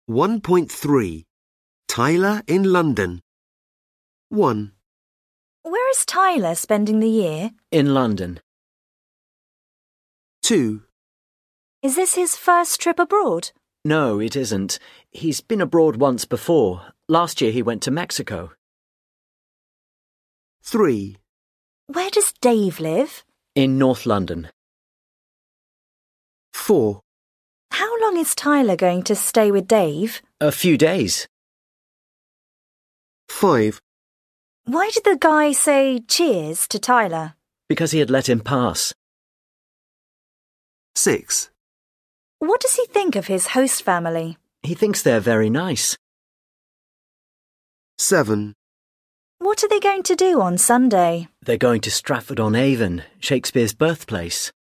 1.3 Tyler in London. 1, Where is Tyler spending the year? In London. 2, Is this his first trip abroad? No, it isn't. He's been abroad once before. Last year he went to Mexico. 3, Where does Dave live? In North London. 4, How long is Tyler going to stay with Dave? A few days. 5, Why did the guy say cheers to Tyler? Because he had let him pass. 6, What does he think of his host family? He thinks they're very nice. 7, What are they going to do on Sunday? They're going to Stratford-on-Avon, Shakespeare's birthplace.